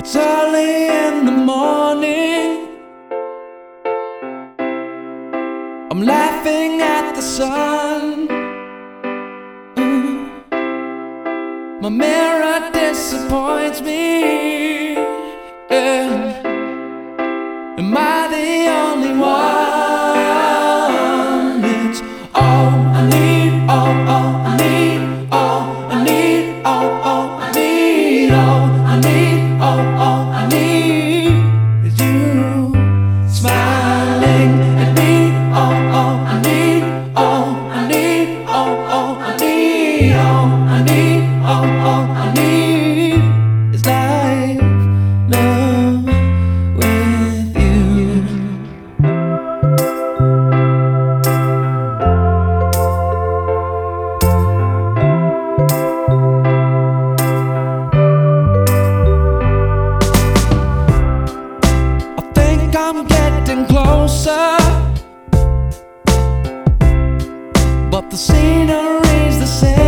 It's early in the morning. I'm laughing at the sun. My mirror disappoints me. Yeah. Am I the only one? It's all I need, all I need, all I need, all I need, all I need, all I need is you smiling at me. All I need, all I need, all I need, all I need, all I need is life, love with you. I think I'm getting closer, but the scenery's the same.